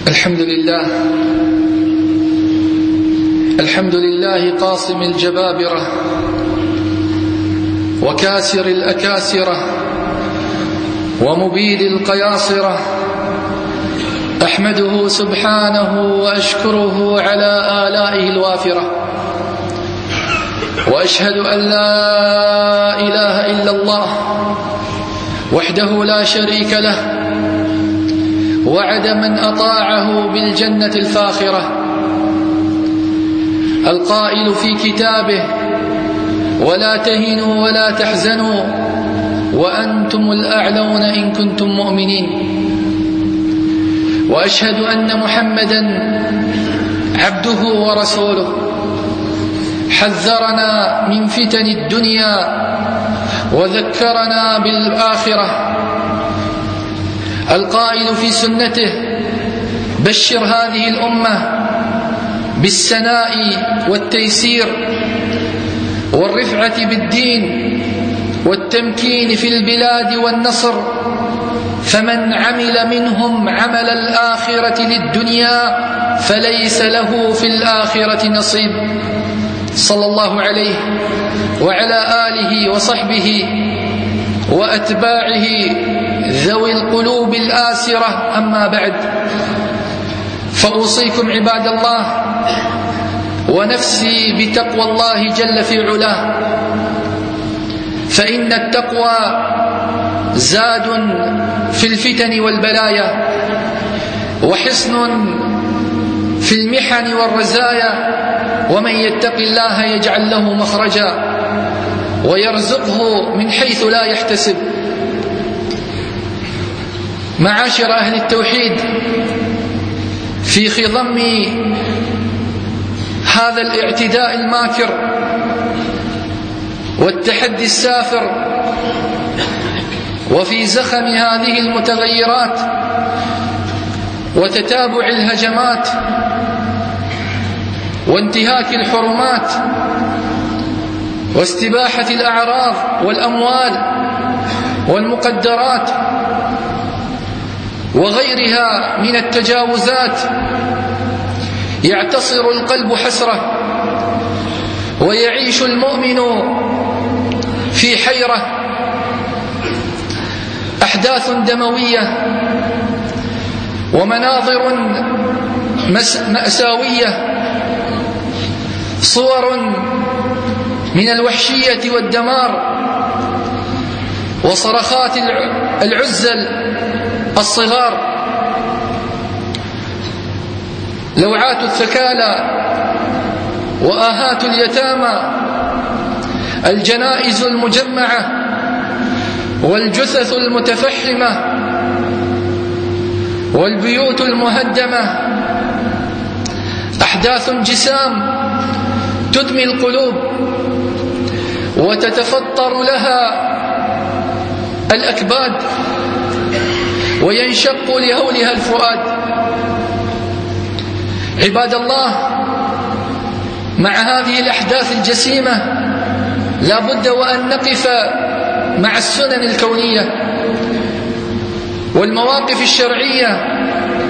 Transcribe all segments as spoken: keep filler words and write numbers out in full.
الحمد لله الحمد لله قاصم الجبابرة وكاسر الأكاسرة ومبيد القياصرة، أحمده سبحانه وأشكره على آلائه الوافرة، وأشهد أن لا إله إلا الله وحده لا شريك له، وعد من أطاعه بالجنة الفاخرة، القائل في كتابه: ولا تهنوا ولا تحزنوا وأنتم الأعلون إن كنتم مؤمنين. وأشهد أن محمدًا عبده ورسوله، حذرنا من فتن الدنيا وذكرنا بالآخرة، القائل في سنته: بشر هذه الأمة بالسناء والتيسير والرفعة بالدين والتمكين في البلاد والنصر، فمن عمل منهم عمل الآخرة للدنيا فليس له في الآخرة نصيب. صلى الله عليه وعلى آله وصحبه وأتباعه ذوي القلوب الآسرة، أما بعد، فأوصيكم عباد الله ونفسي بتقوى الله جل في علاه، فإن التقوى زاد في الفتن والبلايا، وحصن في المحن والرزايا، ومن يتق الله يجعل له مخرجا ويرزقه من حيث لا يحتسب. معاشر أهل التوحيد، في خضم هذا الاعتداء الماكر والتحدي السافر، وفي زخم هذه المتغيرات وتتابع الهجمات وانتهاك الحرمات واستباحة الأعراض والأموال والمقدرات وغيرها من التجاوزات، يعتصر القلب حسرة، ويعيش المؤمن في حيرة. أحداث دموية ومناظر مأساوية، صور من الوحشية والدمار، وصرخات العزل الصغار، لوعات الثكالى وآهات اليتامى، الجنائز المجمعة والجثث المتفحمة والبيوت المهدمة، أحداث جسام تدمي القلوب وتتفطر لها الأكباد وينشق لهولها الفؤاد. عباد الله، مع هذه الأحداث الجسيمة لا بد وأن نقف مع السنن الكونية والمواقف الشرعية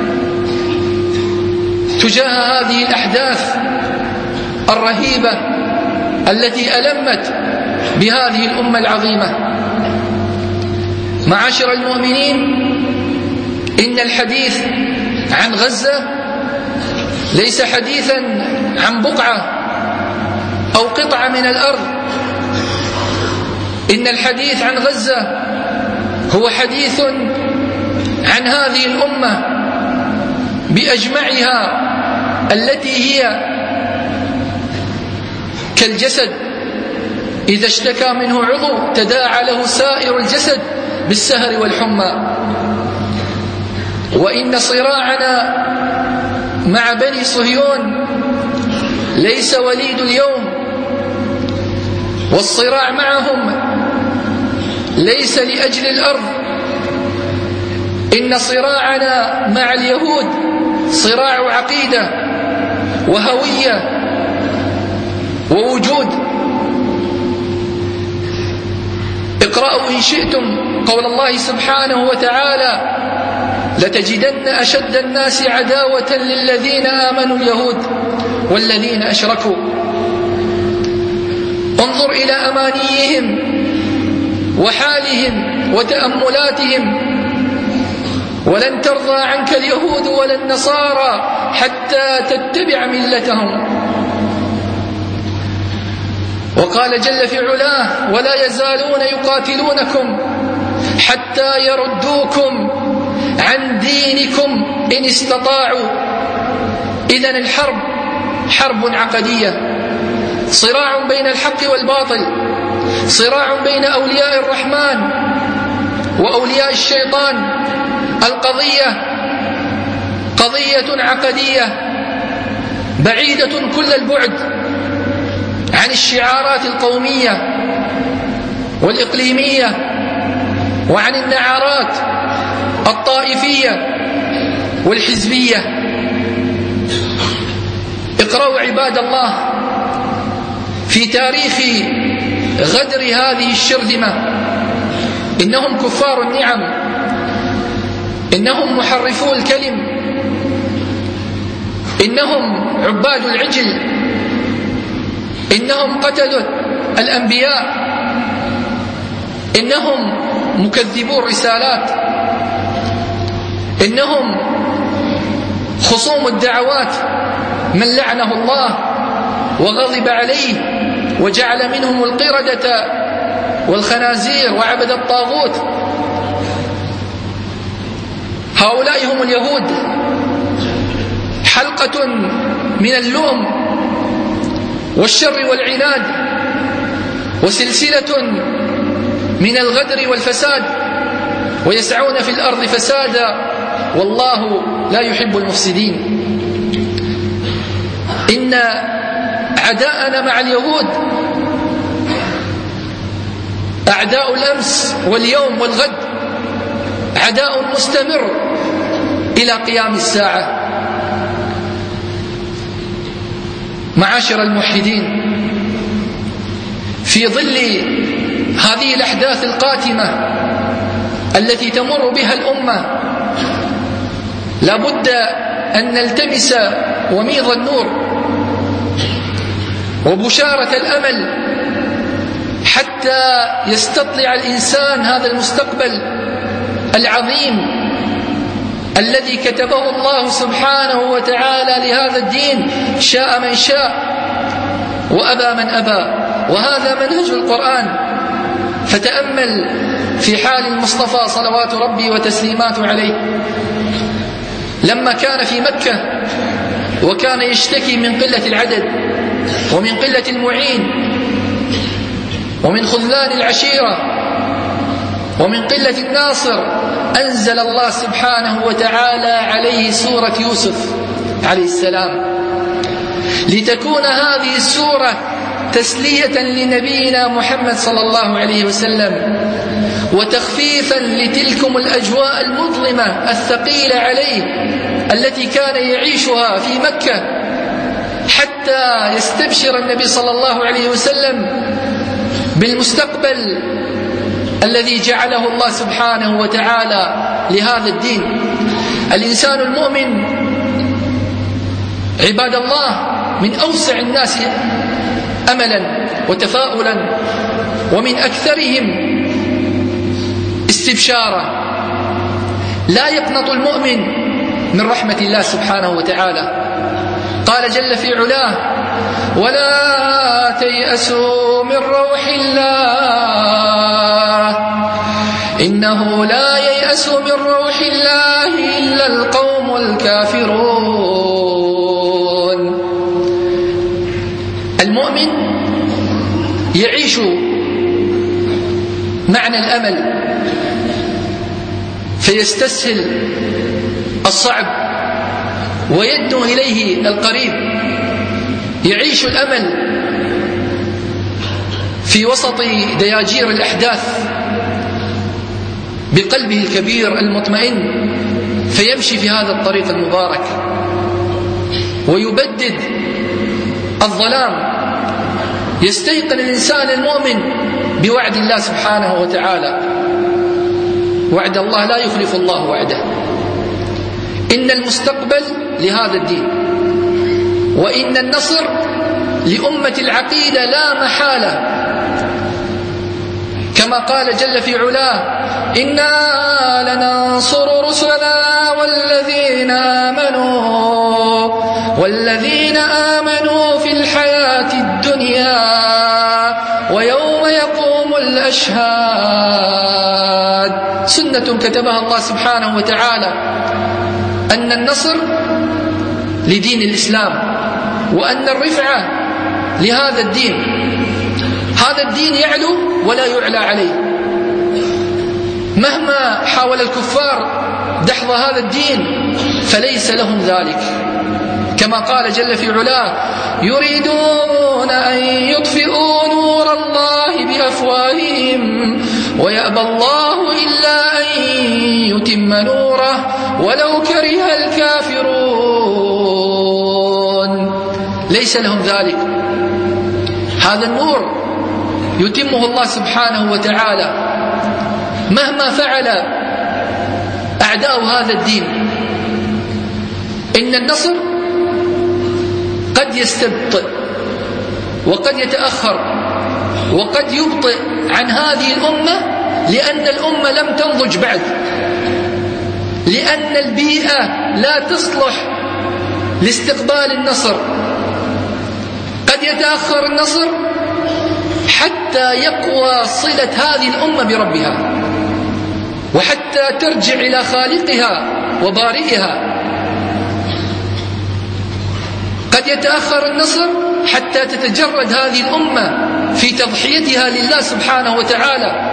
تجاه هذه الأحداث الرهيبة التي ألمت بهذه الأمة العظيمة. معاشر المؤمنين، إن الحديث عن غزة ليس حديثا عن بقعة أو قطعة من الأرض، إن الحديث عن غزة هو حديث عن هذه الأمة بأجمعها، التي هي كالجسد إذا اشتكى منه عضو تداعى له سائر الجسد بالسهر والحمى. وإن صراعنا مع بني صهيون ليس وليد اليوم، والصراع معهم ليس لأجل الأرض، إن صراعنا مع اليهود صراع عقيدة وهوية ووجود. اقرأوا إن شئتم قول الله سبحانه وتعالى لتجدن أشد الناس عداوة للذين آمنوا اليهود والذين أشركوا. انظر إلى أمانيهم وحالهم وتأملاتهم: ولن ترضى عنك اليهود ولا النصارى حتى تتبع ملتهم. وقال جل في علاه: ولا يزالون يقاتلونكم حتى يردوكم عن دينكم إن استطاعوا. إذن الحرب حرب عقدية، صراع بين الحق والباطل، صراع بين أولياء الرحمن وأولياء الشيطان. القضية قضية عقدية بعيدة كل البعد عن الشعارات القومية والإقليمية وعن النعرات الطائفية والحزبية. اقرأوا عباد الله في تاريخ غدر هذه الشرذمة. إنهم كفار النعم، إنهم محرفو الكلم، إنهم عباد العجل، إنهم قتلوا الأنبياء، إنهم مكذبو الرسالات، إنهم خصوم الدعوات من لعنه الله وغضب عليه وجعل منهم القردة والخنازير وعبد الطاغوت. هؤلاء هم اليهود، حلقة من اللوم والشر والعناد، وسلسلة من الغدر والفساد، ويسعون في الأرض فسادا والله لا يحب المفسدين. إن عداءنا مع اليهود أعداء الأمس واليوم والغد، عداء مستمر إلى قيام الساعة. معاشر الموحدين، في ظل هذه الأحداث القاتمة التي تمر بها الأمة لابد أن نلتمس وميض النور وبشارة الأمل حتى يستطلع الإنسان هذا المستقبل العظيم الذي كتبه الله سبحانه وتعالى لهذا الدين، شاء من شاء وأبى من أبى. وهذا منهج القرآن. فتأمل في حال المصطفى صلوات ربي وتسليماته عليه لما كان في مكة وكان يشتكي من قلة العدد ومن قلة المعين ومن خذلان العشيرة ومن قلة الناصر، أنزل الله سبحانه وتعالى عليه سورة يوسف عليه السلام، لتكون هذه السورة تسلية لنبينا محمد صلى الله عليه وسلم وتخفيفا لتلكم الأجواء المظلمة الثقيلة عليه التي كان يعيشها في مكة، حتى يستبشر النبي صلى الله عليه وسلم بالمستقبل الذي جعله الله سبحانه وتعالى لهذا الدين. الإنسان المؤمن عباد الله من أوسع الناس أملا وتفاؤلا ومن أكثرهم استبشارا. لا يقنط المؤمن من رحمة الله سبحانه وتعالى. قال جل في علاه: ولا تيأسوا من روح الله إنه لا ييأس من روح الله إلا القوم الكافرون. المؤمن يعيش معنى الأمل فيستسهل الصعب ويدنو إليه القريب، يعيش الأمل في وسط دياجير الأحداث بقلبه الكبير المطمئن، فيمشي في هذا الطريق المبارك ويبدد الظلام. يستيقن الإنسان المؤمن بوعد الله سبحانه وتعالى. وعد الله لا يخلف الله وعده. إن المستقبل لهذا الدين، وإن النصر لأمة العقيدة لا محالة، كما قال جل في علاه: إنا لننصر رسلنا والذين آمنوا والذين آمنوا في الحياة الدنيا ويوم يقوم الأشهاد. سنة كتبها الله سبحانه وتعالى أن النصر لدين الإسلام، وأن الرفعة لهذا الدين. هذا الدين يعلو ولا يعلى عليه، مهما حاول الكفار دحض هذا الدين فليس لهم ذلك، كما قال جل في علاه: يريدون أن يطفئوا نور الله بأفواههم ويأبى الله إلا أن يتم نوره ولو كره الكافرون. ليس لهم ذلك. هذا النور يتمه الله سبحانه وتعالى مهما فعل أعداء هذا الدين. إن النصر قد يستبطئ وقد يتأخر وقد يبطئ عن هذه الأمة، لأن الأمة لم تنضج بعد، لأن البيئة لا تصلح لاستقبال النصر. قد يتأخر النصر حتى يقوى صلة هذه الأمة بربها، وحتى ترجع إلى خالقها وبارئها. قد يتأخر النصر حتى تتجرد هذه الأمة في تضحيتها لله سبحانه وتعالى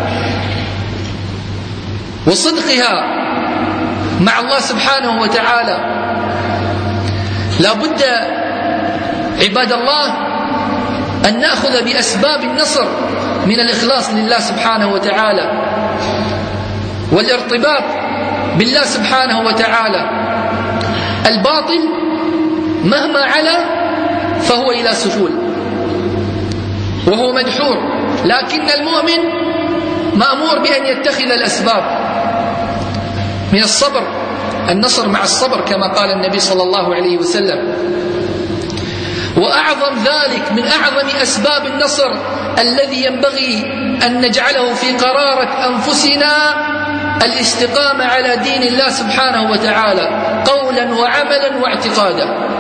وصدقها مع الله سبحانه وتعالى. لا بد عباد الله أن نأخذ بأسباب النصر من الإخلاص لله سبحانه وتعالى والارتباط بالله سبحانه وتعالى. الباطل مهما علا فهو إلى سفول وهو مدحور، لكن المؤمن مأمور بأن يتخذ الأسباب من الصبر. النصر مع الصبر كما قال النبي صلى الله عليه وسلم. وأعظم ذلك من أعظم أسباب النصر الذي ينبغي أن نجعله في قرارة أنفسنا الاستقامة على دين الله سبحانه وتعالى قولا وعملا واعتقادا.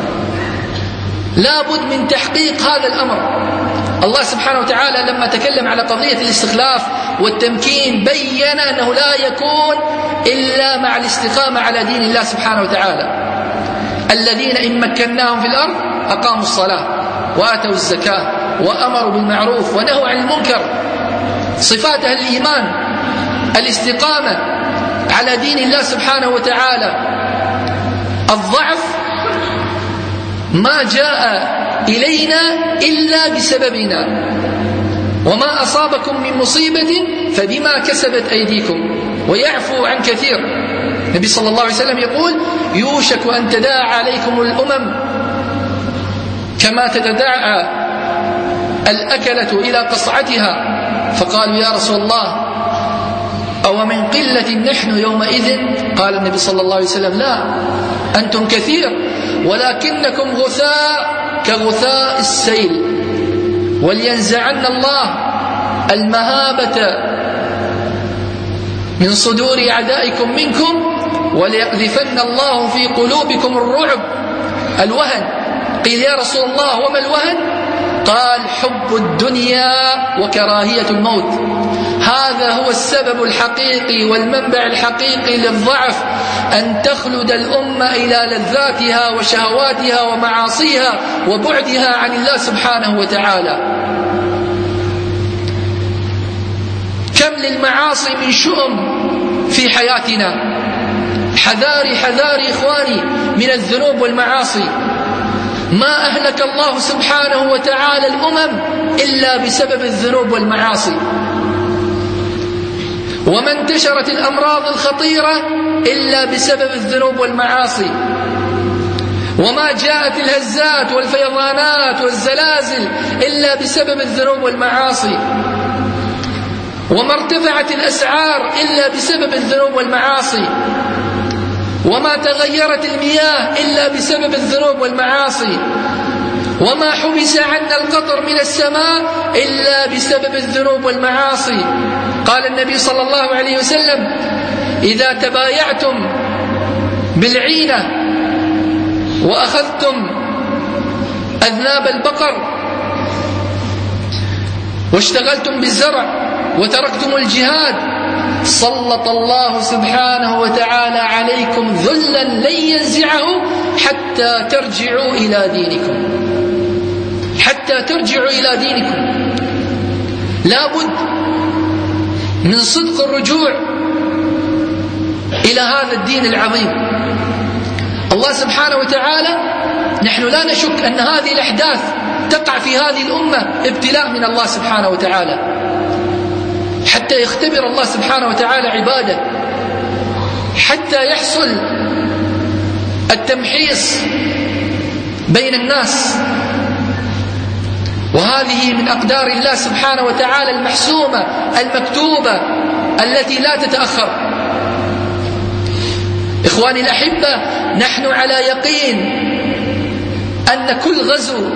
لا بد من تحقيق هذا الأمر. الله سبحانه وتعالى لما تكلم على قضية الاستخلاف والتمكين بين أنه لا يكون إلا مع الاستقامة على دين الله سبحانه وتعالى. الذين إن مكناهم في الأرض أقاموا الصلاة وآتوا الزكاة وأمروا بالمعروف ونهوا عن المنكر. صفات أهل الإيمان الاستقامة على دين الله سبحانه وتعالى. الضعف ما جاء إلينا إلا بسببنا، وما أصابكم من مصيبة فبما كسبت أيديكم ويعفو عن كثير. النبي صلى الله عليه وسلم يقول: يوشك أن تداعى عليكم الأمم كما تتداعى الأكلة إلى قصعتها. فقالوا: يا رسول الله أو من قلة نحن يومئذ؟ قال النبي صلى الله عليه وسلم: لا، أنتم كثير ولكنكم غثاء كغثاء السيل، ولينزعن الله المهابة من صدور أعدائكم منكم وليقذفن الله في قلوبكم الرعب الوهن. قيل: يا رسول الله وما الوهن؟ قال: حب الدنيا وكراهية الموت. هذا هو السبب الحقيقي والمنبع الحقيقي للضعف، أن تخلد الأمة إلى لذاتها وشهواتها ومعاصيها وبعدها عن الله سبحانه وتعالى. كم للمعاصي من شؤم في حياتنا. حذاري حذاري إخواني من الذنوب والمعاصي. ما أهلك الله سبحانه وتعالى الأمم إلا بسبب الذنوب والمعاصي، وما انتشرت الأمراض الخطيرة إلا بسبب الذنوب والمعاصي، وما جاءت الهزات والفيضانات والزلازل إلا بسبب الذنوب والمعاصي، وما ارتفعت الأسعار إلا بسبب الذنوب والمعاصي. وما تغيرت المياه إلا بسبب الذنوب والمعاصي، وما حبس عنا القطر من السماء إلا بسبب الذنوب والمعاصي. قال النبي صلى الله عليه وسلم: إذا تبايعتم بالعينة وأخذتم أذناب البقر واشتغلتم بالزرع وتركتم الجهاد، سلط الله سبحانه وتعالى عليكم ذلا لن ينزعه حتى ترجعوا إلى دينكم، حتى ترجعوا إلى دينكم. لا بد من صدق الرجوع إلى هذا الدين العظيم. الله سبحانه وتعالى، نحن لا نشك أن هذه الأحداث تقع في هذه الأمة ابتلاء من الله سبحانه وتعالى، حتى يختبر الله سبحانه وتعالى عباده، حتى يحصل التمحيص بين الناس. وهذه من أقدار الله سبحانه وتعالى المحسومة المكتوبة التي لا تتأخر. إخواني الأحبة، نحن على يقين أن كل غزو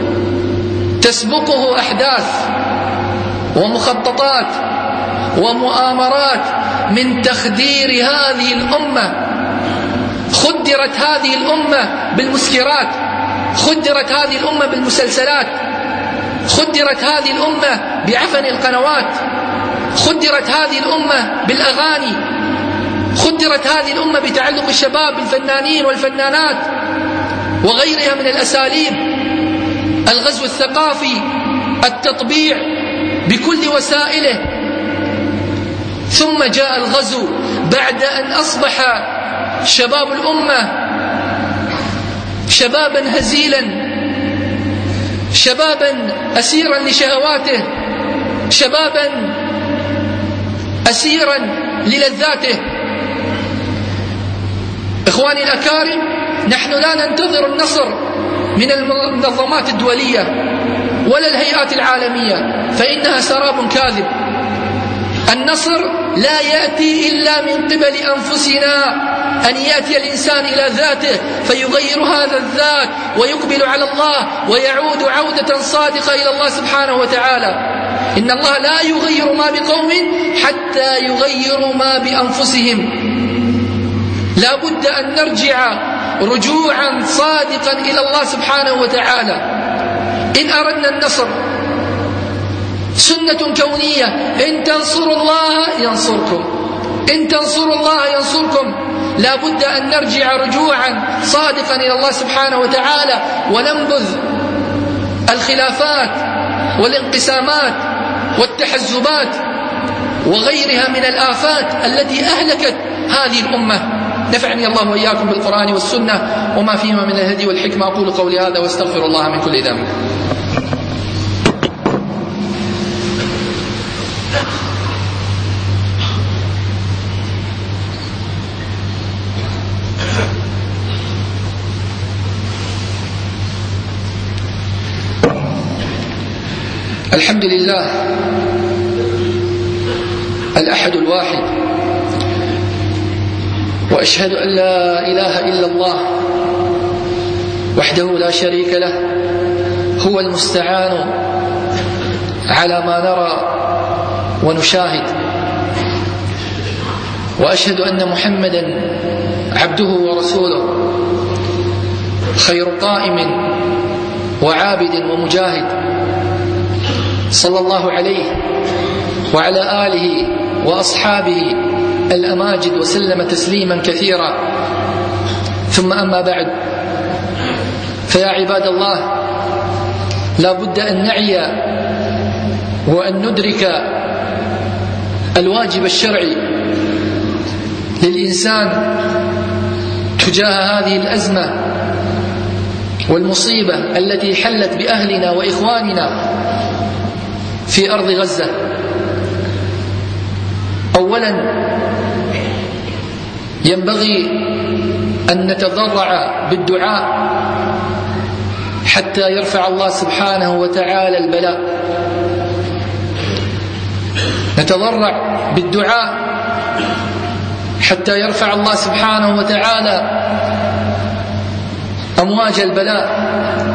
تسبقه أحداث ومخططات ومؤامرات من تخدير هذه الأمة. خدرت هذه الأمة بالمسكرات، خدرت هذه الأمة بالمسلسلات، خدرت هذه الأمة بعفن القنوات، خدرت هذه الأمة بالأغاني، خدرت هذه الأمة بتعلق الشباب بالفنانين والفنانات وغيرها من الأساليب، الغزو الثقافي، التطبيع بكل وسائله. ثم جاء الغزو بعد أن أصبح شباب الأمة شبابا هزيلا، شبابا أسيرا لشهواته، شبابا أسيرا للذاته. إخواني الأكارم، نحن لا ننتظر النصر من المنظمات الدولية ولا الهيئات العالمية، فإنها سراب كاذب. النصر لا يأتي إلا من قبل أنفسنا، أن يأتي الإنسان إلى ذاته فيغير هذا الذات ويقبل على الله ويعود عودة صادقة إلى الله سبحانه وتعالى. إن الله لا يغير ما بقوم حتى يغيروا ما بأنفسهم. لا بد أن نرجع رجوعا صادقا إلى الله سبحانه وتعالى. إن أردنا النصر، سنة كونية: إن تنصروا الله ينصركم، إن تنصروا الله ينصركم. لا بد أن نرجع رجوعا صادقا إلى الله سبحانه وتعالى، وننبذ الخلافات والانقسامات والتحزبات وغيرها من الآفات التي أهلكت هذه الأمة. نفعني الله وإياكم بالقرآن والسنة وما فيهما من الهدي والحكمة. أقول قولي هذا واستغفر الله من كل ذنب. الحمد لله الأحد الواحد، وأشهد أن لا إله إلا الله وحده لا شريك له، هو المستعان على ما نرى ونشاهد. وأشهد أن محمدا عبده ورسوله، خير قائم وعابد ومجاهد، صلى الله عليه وعلى آله وأصحابه الأماجد وسلم تسليما كثيرا. ثم أما بعد، فيا عباد الله، لا بد أن نعي وأن ندرك الواجب الشرعي للإنسان تجاه هذه الأزمة والمصيبة التي حلت بأهلنا وإخواننا في أرض غزة. أولا، ينبغي أن نتضرع بالدعاء حتى يرفع الله سبحانه وتعالى البلاء. نتضرع بالدعاء حتى يرفع الله سبحانه وتعالى أمواج البلاء.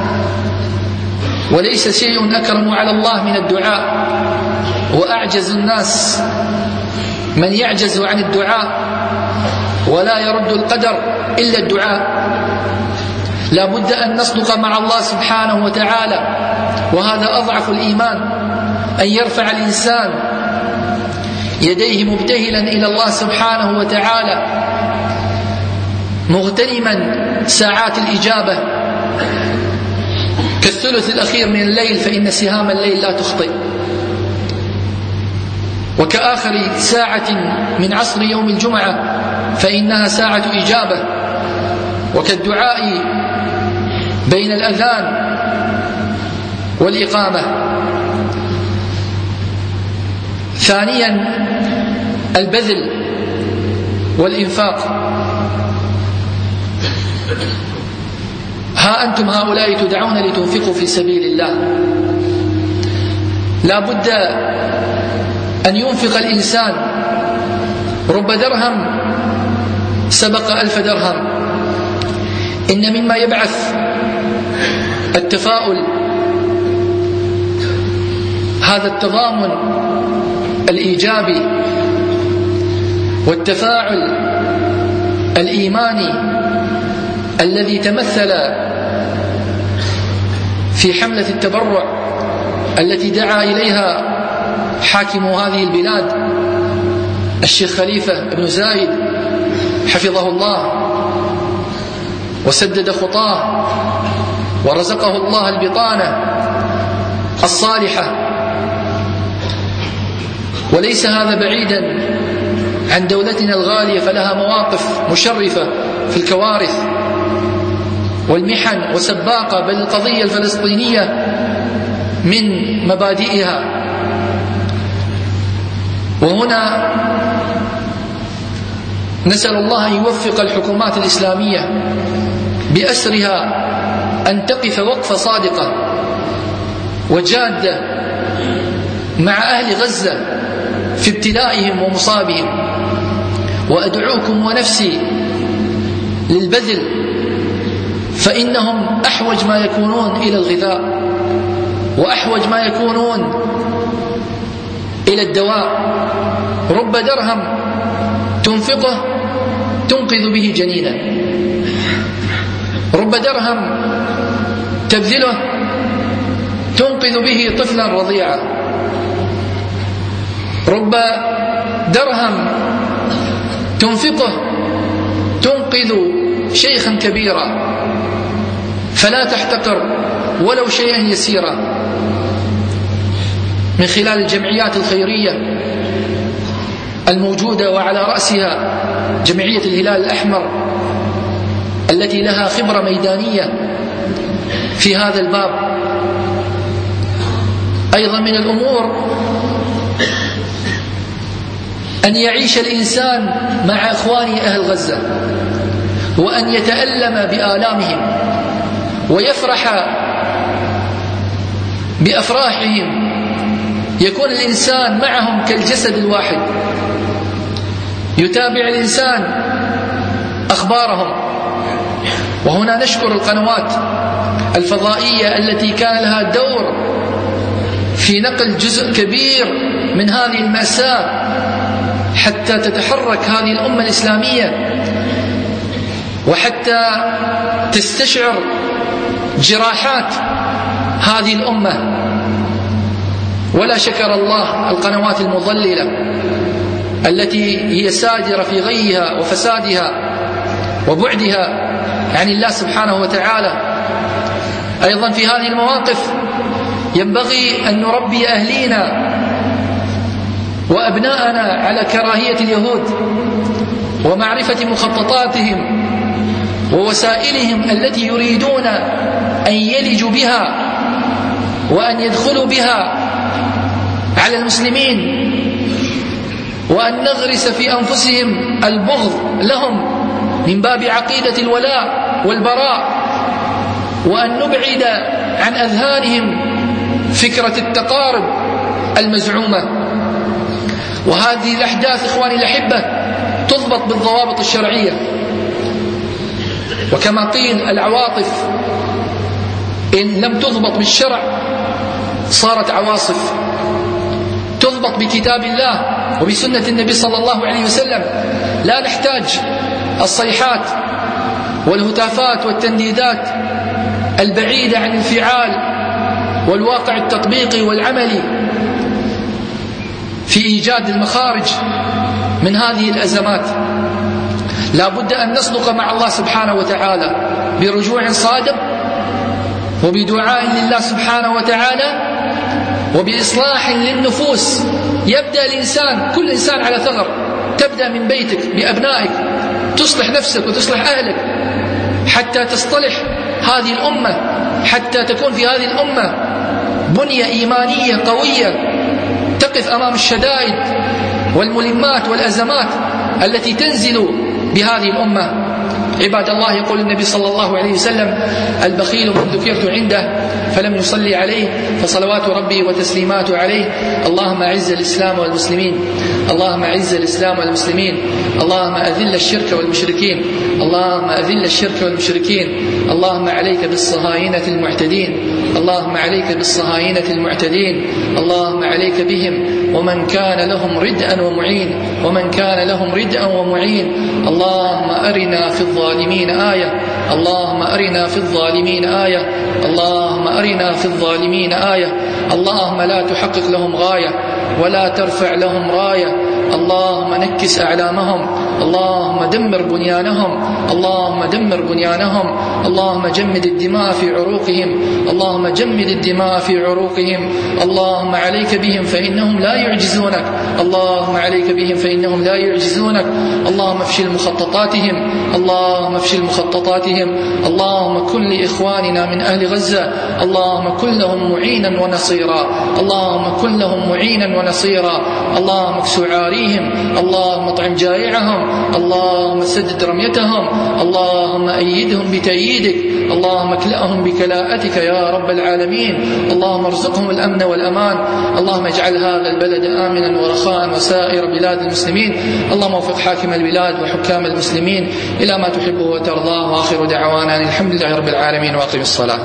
وليس شيء أكرم على الله من الدعاء، وأعجز الناس من يعجز عن الدعاء ولا يرد القدر إلا الدعاء. لا بد أن نصدق مع الله سبحانه وتعالى، وهذا أضعف الإيمان، أن يرفع الإنسان يديه مبتهلا إلى الله سبحانه وتعالى مغتنما ساعات الإجابة كالثلث الأخير من الليل، فإن سهام الليل لا تخطئ، وكآخر ساعة من عصر يوم الجمعة فإنها ساعة إجابة، وكالدعاء بين الأذان والإقامة. ثانيا البذل والإنفاق. ها أنتم هؤلاء تدعون لتنفقوا في سبيل الله. لا بد أن ينفق الإنسان، رب درهم سبق ألف درهم. إن مما يبعث التفاؤل هذا التضامن الإيجابي والتفاعل الإيماني الذي تمثل في حملة التبرع التي دعا إليها حاكم هذه البلاد الشيخ خليفة بن زايد حفظه الله وسدد خطاه ورزقه الله البطانة الصالحة. وليس هذا بعيدا عن دولتنا الغالية، فلها مواقف مشرفة في الكوارث والمحن وسباقة، بل القضية الفلسطينية من مبادئها. وهنا نسأل الله أن يوفق الحكومات الإسلامية بأسرها أن تقف وقفة صادقة وجادة مع أهل غزة في ابتلائهم ومصابهم. وأدعوكم ونفسي للبذل، فإنهم أحوج ما يكونون إلى الغذاء، وأحوج ما يكونون إلى الدواء. رب درهم تنفقه تنقذ به جنينا، رب درهم تبذله تنقذ به طفلا رضيعا، رب درهم تنفقه تنقذ شيخا كبيرا. فلا تحتقر ولو شيئا يسيرا. من خلال الجمعيات الخيرية الموجودة وعلى رأسها جمعية الهلال الأحمر التي لها خبرة ميدانية في هذا الباب. أيضا من الأمور أن يعيش الإنسان مع إخوانه أهل غزة، وأن يتألم بآلامهم ويفرح بأفراحهم، يكون الإنسان معهم كالجسد الواحد. يتابع الإنسان أخبارهم. وهنا نشكر القنوات الفضائية التي كان لها دور في نقل جزء كبير من هذه المأساة حتى تتحرك هذه الأمة الإسلامية، وحتى تستشعر جراحات هذه الأمة. ولا شكر الله القنوات المضللة التي هي سادرة في غيها وفسادها وبعدها عن الله سبحانه وتعالى. أيضا في هذه المواقف ينبغي أن نربي أهلينا وأبناءنا على كراهية اليهود ومعرفة مخططاتهم ووسائلهم التي يريدون أن يلجوا بها وأن يدخلوا بها على المسلمين، وأن نغرس في أنفسهم البغض لهم من باب عقيدة الولاء والبراء، وأن نبعد عن أذهانهم فكرة التقارب المزعومة. وهذه الأحداث إخواني الأحبة تضبط بالضوابط الشرعية. وكما قيل العواطف إن لم تضبط بالشرع صارت عواصف. تضبط بكتاب الله وبسنة النبي صلى الله عليه وسلم. لا نحتاج الصيحات والهتافات والتنديدات البعيدة عن الانفعال والواقع التطبيقي والعملي في إيجاد المخارج من هذه الأزمات. لا بد أن نصدق مع الله سبحانه وتعالى برجوع صادق وبدعاء لله سبحانه وتعالى وبإصلاح للنفوس. يبدأ الإنسان، كل إنسان على ثغر، تبدأ من بيتك بأبنائك، تصلح نفسك وتصلح أهلك حتى تصطلح هذه الأمة، حتى تكون في هذه الأمة بنية إيمانية قوية تقف أمام الشدائد والملمات والأزمات التي تنزل بهذه الأمة. عباد الله، يقول النبي صلى الله عليه وسلم: البخيل من ذكرت عنده فلم يصلي عليه فصلوات ربي وتسليماته عليه. اللهم أعز الإسلام والمسلمين، اللهم أعز الإسلام والمسلمين، اللهم أذل الشرك والمشركين، اللهم أذل الشرك والمشركين، اللهم عليك بالصهاينة المعتدين، اللهم عليك بالصهاينة المعتدين، اللهم عليك بهم ومن كان لهم ردءا ومعين، ومن كان لهم ردءا ومعين. اللهم أرنا في الظالمين آية، اللهم أرنا في الظالمين آية، اللهم أرنا في الظالمين آية. اللهم لا تحقق لهم غاية ولا ترفع لهم راية. اللهم نكس أعلامهم، اللهم دمر بنيانهم، اللهم دمر بنيانهم، اللهم جمد الدماء في عروقهم، اللهم جمد الدماء في عروقهم. اللهم عليك بهم فإنهم لا يعجزونك، اللهم عليك بهم فإنهم لا يعجزونك. اللهم افشل مخططاتهم، اللهم افشل مخططاتهم. اللهم كن لإخواننا من أهل غزة، اللهم كن لهم معينا ونصيرا، اللهم كن لهم معينا ونصيرا. اللهم اكسو عاريهم، اللهم اطعم جائعهم، اللهم سدد رميتهم، اللهم أيدهم بتأييدك، اللهم اكلأهم بكلاءتك يا رب العالمين. اللهم ارزقهم الأمن والأمان. اللهم اجعل هذا البلد آمنا ورخاء وسائر بلاد المسلمين. اللهم وفق حاكم البلاد وحكام المسلمين إلى ما تحبه وترضاه. وآخر دعوانا أن الحمد لله رب العالمين وأقم الصلاة.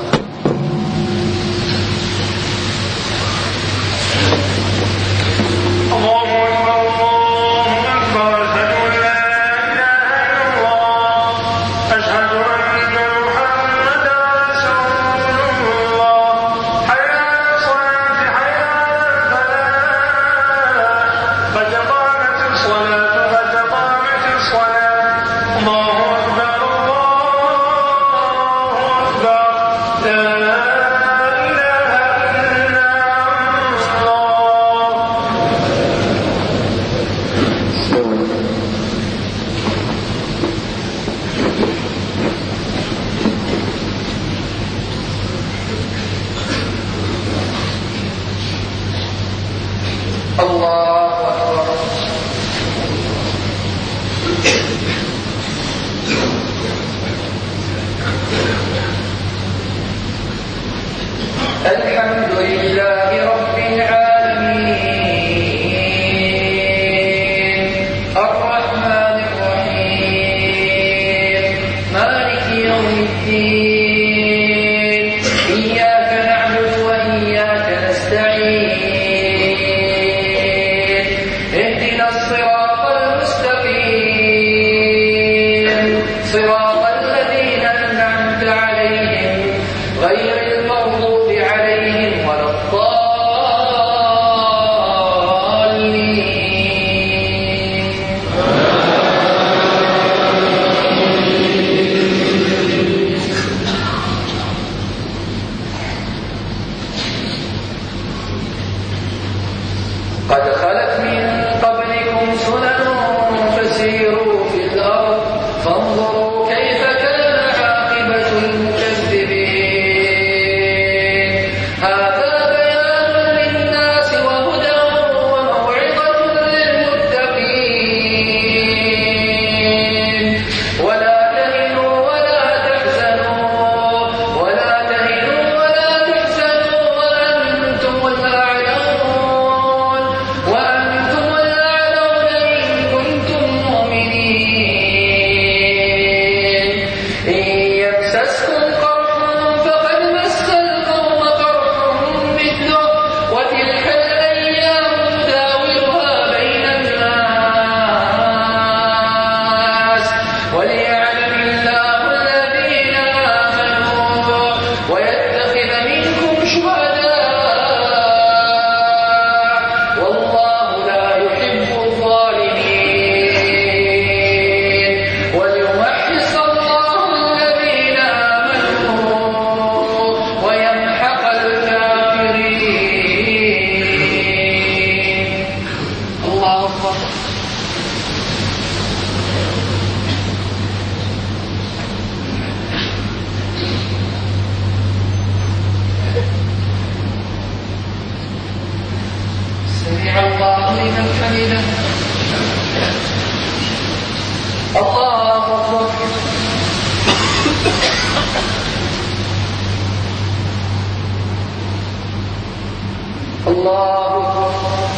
الله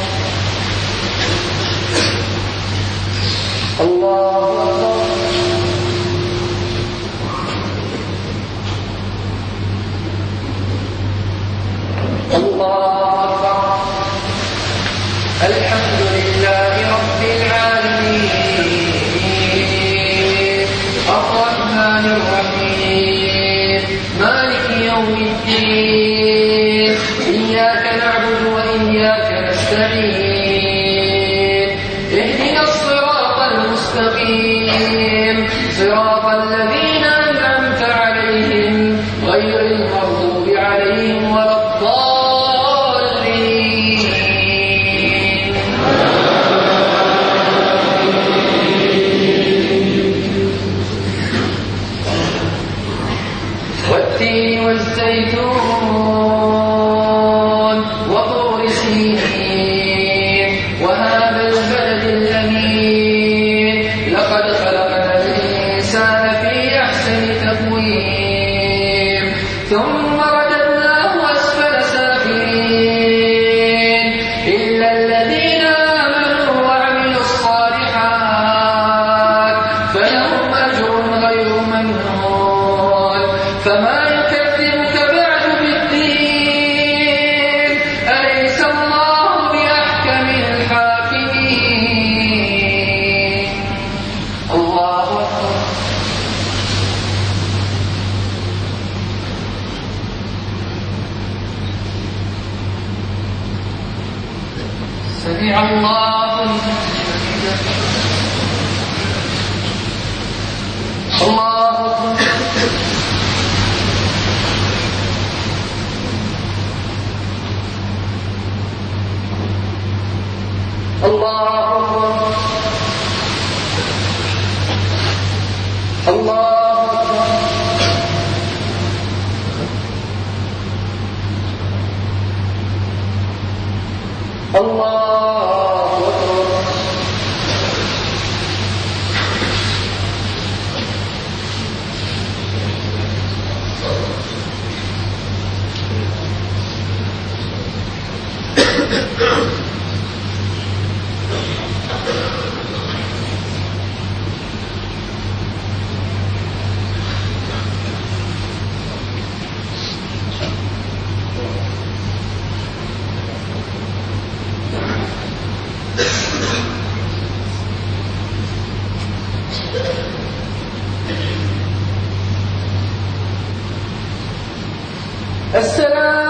الله الله أكبر. الحمد لله رب العالمين الرحمن الرحيم مالك يوم الدين إياك نعبد وإياك نستعين اهدنا الصراط المستقيم صراط الذين أنعمت عليهم غير المغضوب عليهم ولا والتين والزيتون وطور سينين وهذا البلد الأمين لقد خلقنا الإنسان في أحسن تقويم ثم رددناه أسفل سافلين إلا الذين آمنوا وعملوا الصالحات فلهم أجر غير ممنون. فما يكذبك بعد بالدين أليس الله بأحكم الحاكمين. الله أكبر. سمع الله لمن حمده. الله أكبر. الله أكبر. الله أكبر. الله أكبر. السلام